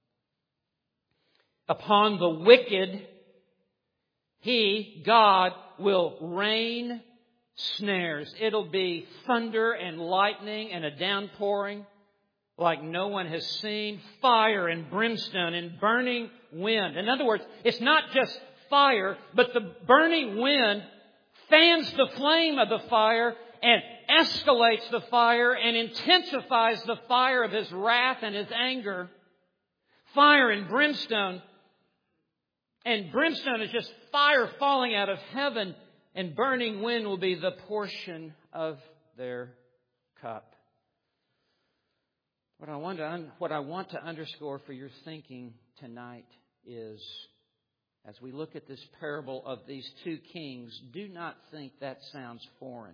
Upon the wicked, He, God, will rain snares. It'll be thunder and lightning and a downpouring like no one has seen. Fire and brimstone and burning wind. In other words, it's not just fire, but the burning wind fans the flame of the fire and escalates the fire and intensifies the fire of His wrath and His anger. Fire and brimstone. And brimstone is just fire falling out of heaven, and burning wind will be the portion of their cup. What I want to underscore for your thinking tonight is, as we look at this parable of these two kings, do not think that sounds foreign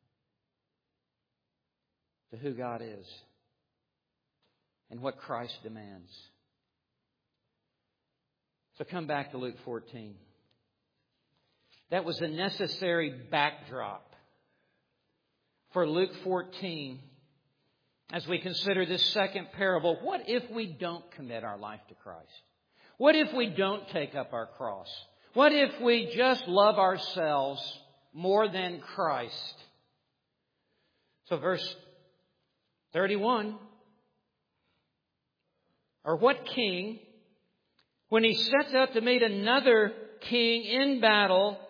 to who God is and what Christ demands. So come back to Luke 14. That was a necessary backdrop for Luke 14 as we consider this second parable. What if we don't commit our life to Christ? What if we don't take up our cross? What if we just love ourselves more than Christ? So verse 31. Or what king, when he sets out to meet another king in battle,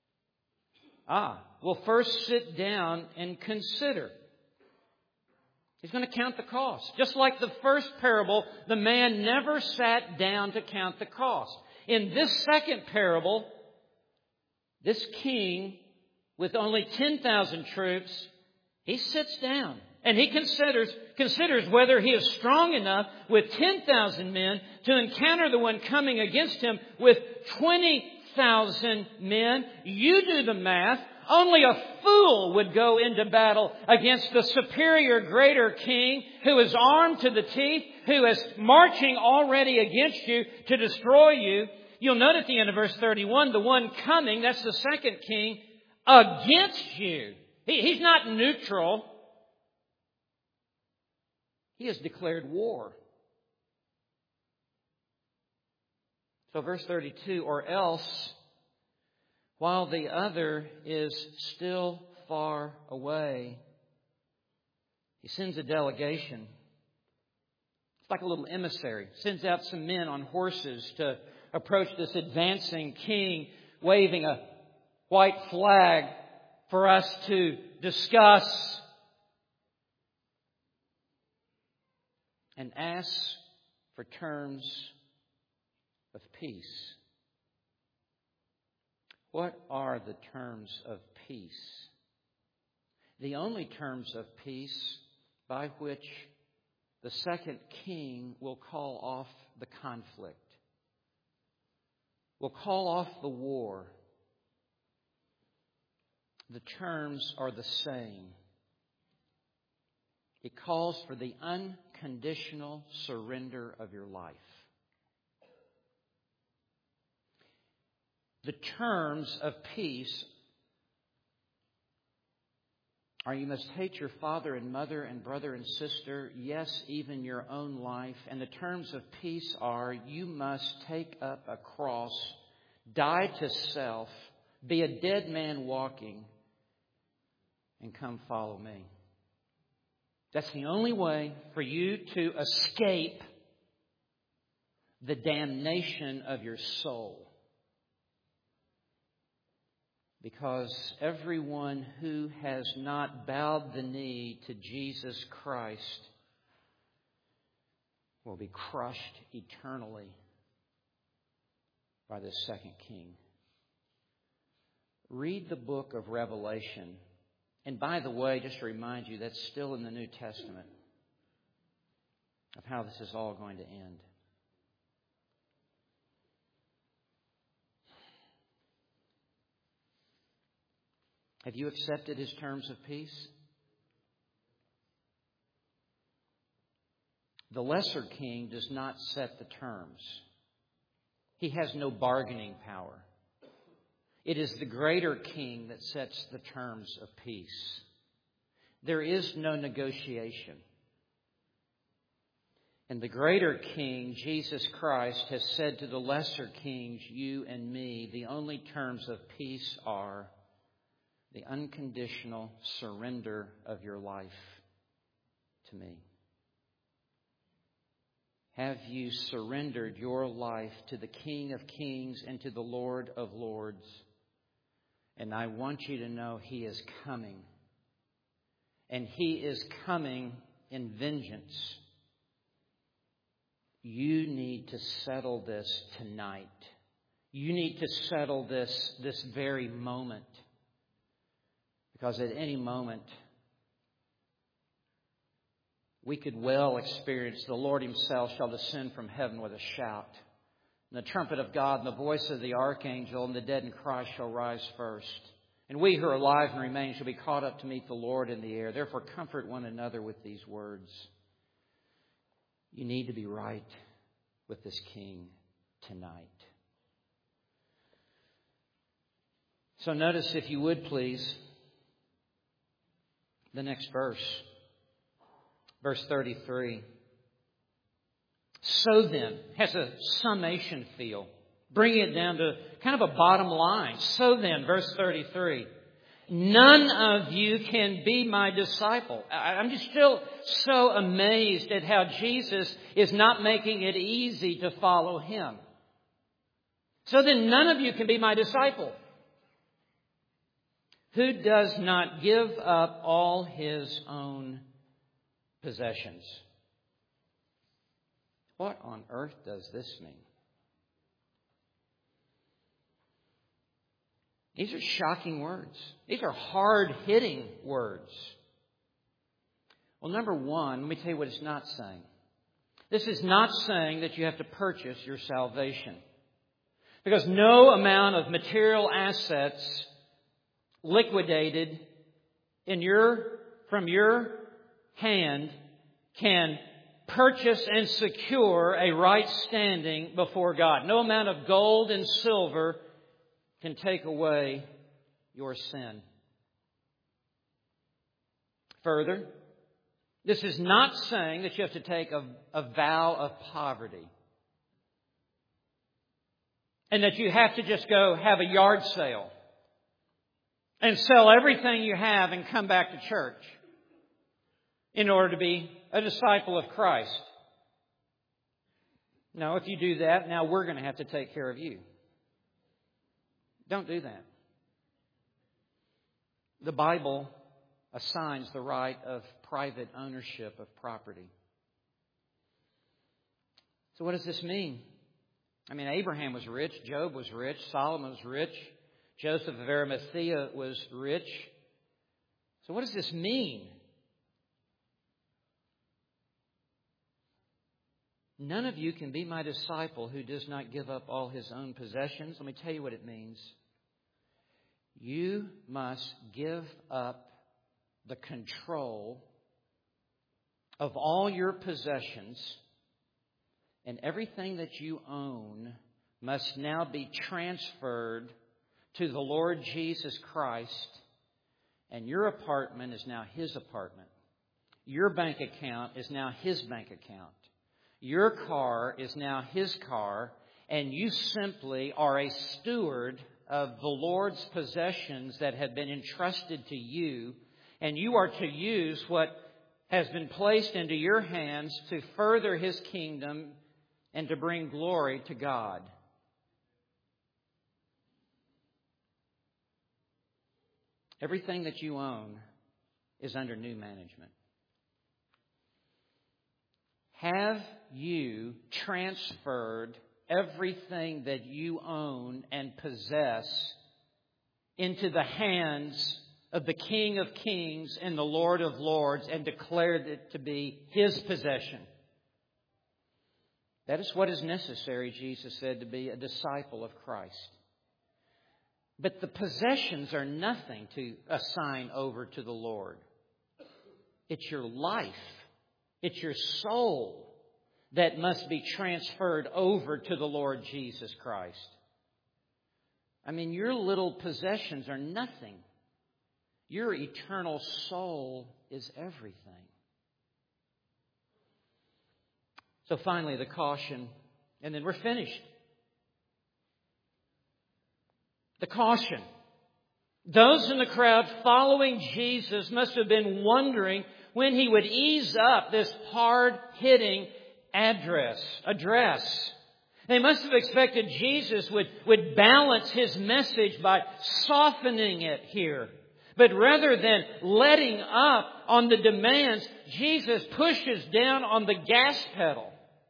will first sit down and consider He's going to count the cost. Just like the first parable, the man never sat down to count the cost. In this second parable, this king with only 10,000 troops, he sits down and he considers whether he is strong enough with 10,000 men to encounter the one coming against him with 20,000 men. You do the math. Only a fool would go into battle against the superior, greater king who is armed to the teeth, who is marching already against you to destroy you. You'll note at the end of verse 31, the one coming, that's the second king, against you. He's not neutral. He has declared war. So verse 32, or else, while the other is still far away, he sends a delegation. It's like a little emissary. Sends out some men on horses to approach this advancing king, waving a white flag for us to discuss and ask for terms of peace. What are the terms of peace? The only terms of peace by which the second king will call off the conflict, will call off the war. The terms are the same. It calls for the unconditional surrender of your life. The terms of peace are you must hate your father and mother and brother and sister, yes, even your own life. And the terms of peace are you must take up a cross, die to self, be a dead man walking, and come follow me. That's the only way for you to escape the damnation of your soul. Because everyone who has not bowed the knee to Jesus Christ will be crushed eternally by the second king. Read the book of Revelation. And by the way, just to remind you, that's still in the New Testament of how this is all going to end. Have you accepted His terms of peace? The lesser king does not set the terms. He has no bargaining power. It is the greater king that sets the terms of peace. There is no negotiation. And the greater king, Jesus Christ, has said to the lesser kings, you and me, the only terms of peace are the unconditional surrender of your life to me. Have you surrendered your life to the King of Kings and to the Lord of Lords? And I want you to know He is coming. And He is coming in vengeance. You need to settle this tonight. You need to settle this very moment. Because at any moment, we could well experience the Lord Himself shall descend from heaven with a shout. And the trumpet of God and the voice of the archangel, and the dead in Christ shall rise first. And we who are alive and remain shall be caught up to meet the Lord in the air. Therefore comfort one another with these words. You need to be right with this King tonight. So notice, if you would please, the next verse. Verse 33. So then, has a summation feel. Bringing it down to kind of a bottom line. So then, verse 33. None of you can be my disciple. I'm just still so amazed at how Jesus is not making it easy to follow Him. So then, none of you can be my disciple. Who does not give up all his own possessions. What on earth does this mean? These are shocking words. These are hard-hitting words. Well, number one, let me tell you what it's not saying. This is not saying that you have to purchase your salvation. Because no amount of material assets liquidated from your hand can purchase and secure a right standing before God. No amount of gold and silver can take away your sin. Further, this is not saying that you have to take a vow of poverty. And that you have to just go have a yard sale and sell everything you have and come back to church in order to be a disciple of Christ. No, if you do that, now we're going to have to take care of you. Don't do that. The Bible assigns the right of private ownership of property. So what does this mean? I mean, Abraham was rich, Job was rich, Solomon was rich, Joseph of Arimathea was rich. So what does this mean? None of you can be my disciple who does not give up all his own possessions. Let me tell you what it means. You must give up the control of all your possessions, and everything that you own must now be transferred to the Lord Jesus Christ, and your apartment is now His apartment. Your bank account is now His bank account. Your car is now His car, and you simply are a steward of the Lord's possessions that have been entrusted to you, and you are to use what has been placed into your hands to further His kingdom and to bring glory to God. Everything that you own is under new management. Have you transferred everything that you own and possess into the hands of the King of Kings and the Lord of Lords and declared it to be His possession? That is what is necessary, Jesus said, to be a disciple of Christ. But the possessions are nothing to assign over to the Lord. It's your life. It's your soul that must be transferred over to the Lord Jesus Christ. I mean, your little possessions are nothing. Your eternal soul is everything. So finally, the caution, and then we're finished. The caution. Those in the crowd following Jesus must have been wondering when He would ease up this hard-hitting address. They must have expected Jesus would balance His message by softening it here. But rather than letting up on the demands, Jesus pushes down on the gas pedal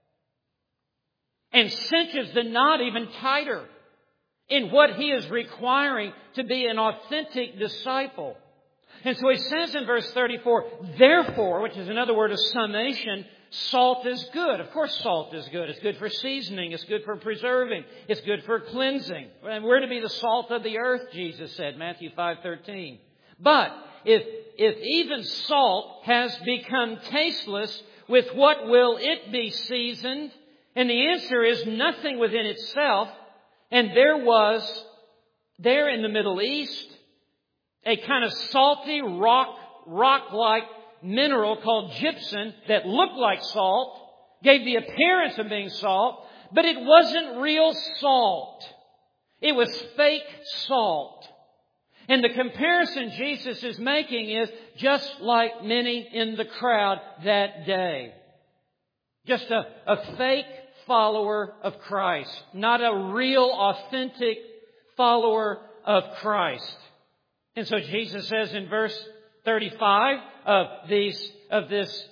and cinches the knot even tighter in what He is requiring to be an authentic disciple. And so He says in verse 34, therefore, which is another word of summation, salt is good. Of course salt is good. It's good for seasoning. It's good for preserving. It's good for cleansing. And we're to be the salt of the earth, Jesus said, Matthew 5:13. But if even salt has become tasteless, with what will it be seasoned? And the answer is nothing within itself. And there in the Middle East, a kind of salty rock-like mineral called gypsum that looked like salt, gave the appearance of being salt, but it wasn't real salt. It was fake salt. And the comparison Jesus is making is just like many in the crowd that day. Just a fake follower of Christ, not a real, authentic follower of Christ. And so Jesus says in verse 35 of this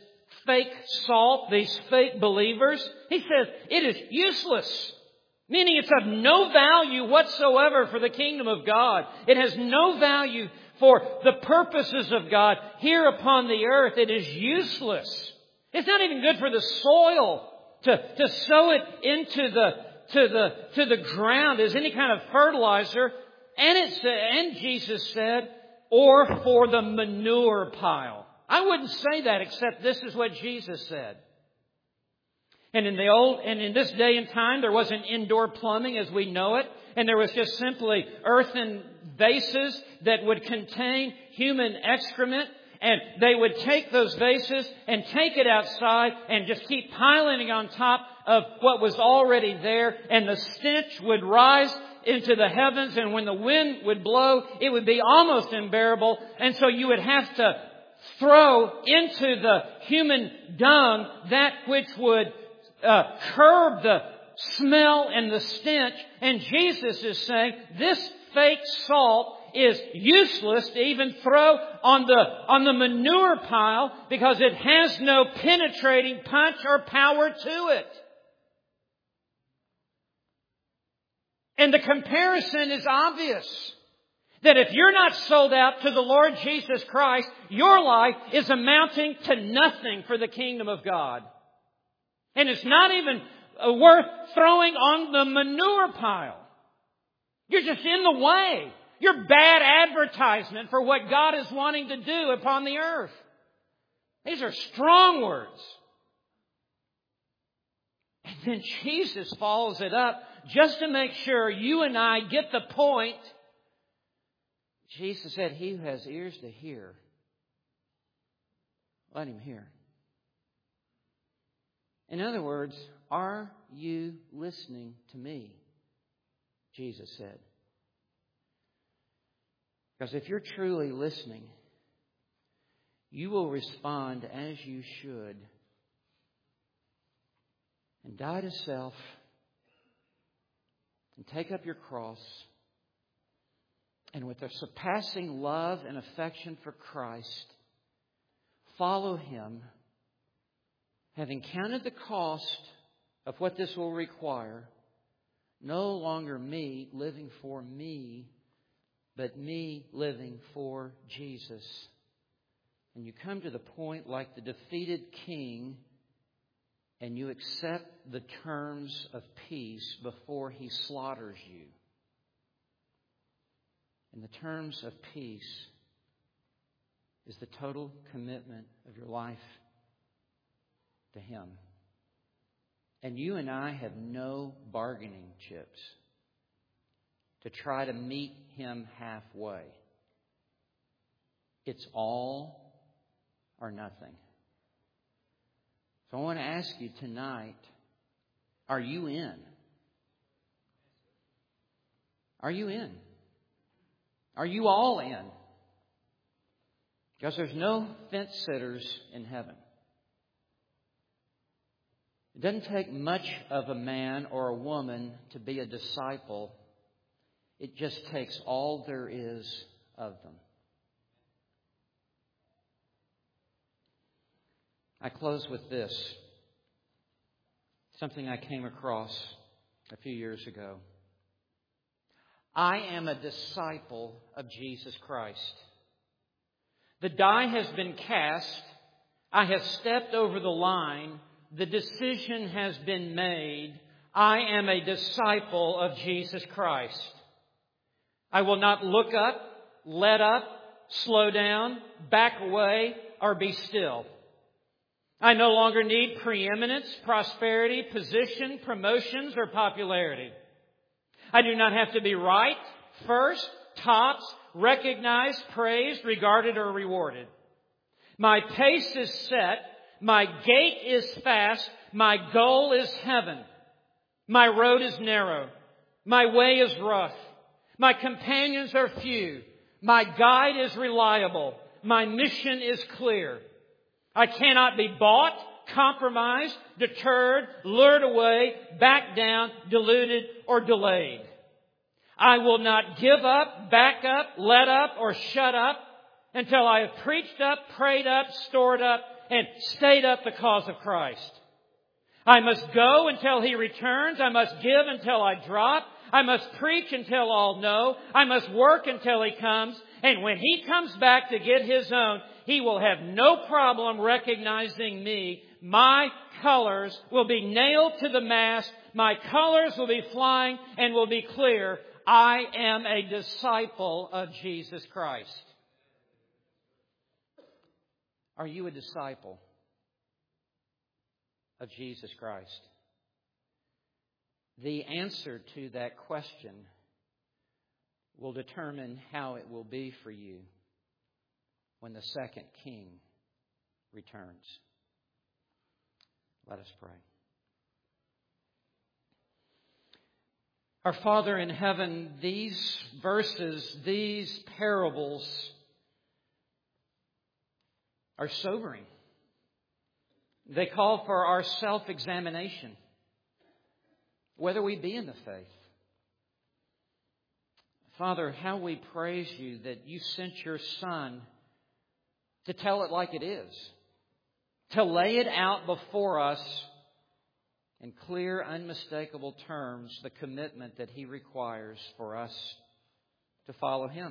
fake salt, these fake believers, He says it is useless. Meaning it's of no value whatsoever for the kingdom of God. It has no value for the purposes of God here upon the earth. It is useless. It's not even good for the soil to sow it into the ground as any kind of fertilizer. And Jesus said, or for the manure pile. I wouldn't say that, except this is what Jesus said. And in this day and time, there wasn't indoor plumbing as we know it. And there was just simply earthen vases that would contain human excrement. And they would take those vases and take it outside and just keep piling it on top of what was already there. And the stench would rise into the heavens. And when the wind would blow, it would be almost unbearable. And so you would have to throw into the human dung that which would curb the smell and the stench. And Jesus is saying this fake salt is useless to even throw on the manure pile because it has no penetrating punch or power to it. And the comparison is obvious. That if you're not sold out to the Lord Jesus Christ, your life is amounting to nothing for the kingdom of God. And it's not even worth throwing on the manure pile. You're just in the way. You're bad advertisement for what God is wanting to do upon the earth. These are strong words. And then Jesus follows it up just to make sure you and I get the point. Jesus said, he who has ears to hear, let him hear. In other words, are you listening to me? Jesus said. Because if you're truly listening, you will respond as you should and die to self and take up your cross and with a surpassing love and affection for Christ, follow Him, having counted the cost of what this will require, no longer me living for me, but me living for Jesus. And you come to the point like the defeated king, and you accept the terms of peace before he slaughters you. And the terms of peace is the total commitment of your life to Him. And you and I have no bargaining chips to try to meet Him halfway. It's all or nothing. So I want to ask you tonight, are you in? Are you in? Are you all in? Because there's no fence sitters in heaven. It doesn't take much of a man or a woman to be a disciple. It just takes all there is of them. I close with this. Something I came across a few years ago. I am a disciple of Jesus Christ. The die has been cast. I have stepped over the line. The decision has been made. I am a disciple of Jesus Christ. I will not look up, let up, slow down, back away, or be still. I no longer need preeminence, prosperity, position, promotions, or popularity. I do not have to be right, first, tops, recognized, praised, regarded, or rewarded. My pace is set. My gait is fast. My goal is heaven. My road is narrow. My way is rough. My companions are few. My guide is reliable. My mission is clear. I cannot be bought, compromised, deterred, lured away, backed down, deluded, or delayed. I will not give up, back up, let up, or shut up until I have preached up, prayed up, stored up, and stayed up the cause of Christ. I must go until He returns. I must give until I drop. I must preach until all know. I must work until He comes. And when He comes back to get His own, He will have no problem recognizing me. My colors will be nailed to the mast. My colors will be flying and will be clear. I am a disciple of Jesus Christ. Are you a disciple of Jesus Christ? The answer to that question will determine how it will be for you when the second King returns. Let us pray. Our Father in heaven, these verses, these parables are sobering. They call for our self-examination, whether we be in the faith. Father, how we praise You that You sent Your Son to tell it like it is, to lay it out before us in clear, unmistakable terms, the commitment that He requires for us to follow Him.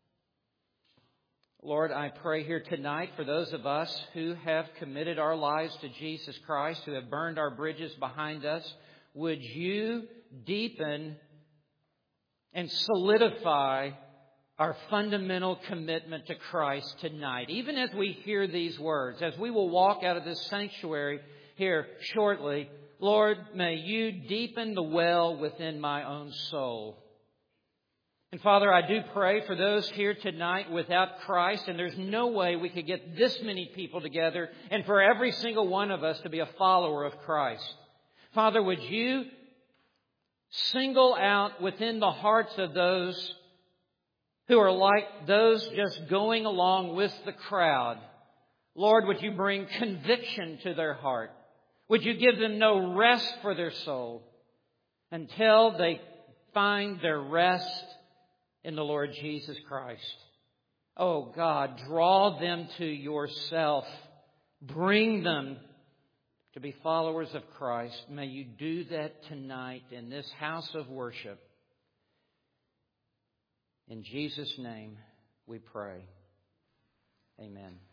Lord, I pray here tonight for those of us who have committed our lives to Jesus Christ, who have burned our bridges behind us, would You deepen and solidify our fundamental commitment to Christ tonight. Even as we hear these words, as we will walk out of this sanctuary here shortly, Lord, may You deepen the well within my own soul. And Father, I do pray for those here tonight without Christ, and there's no way we could get this many people together and for every single one of us to be a follower of Christ. Father, would You single out within the hearts of those who are like those just going along with the crowd, Lord, would You bring conviction to their heart? Would You give them no rest for their soul until they find their rest in the Lord Jesus Christ? Oh God, draw them to Yourself. Bring them to be followers of Christ. May You do that tonight in this house of worship. In Jesus' name we pray. Amen.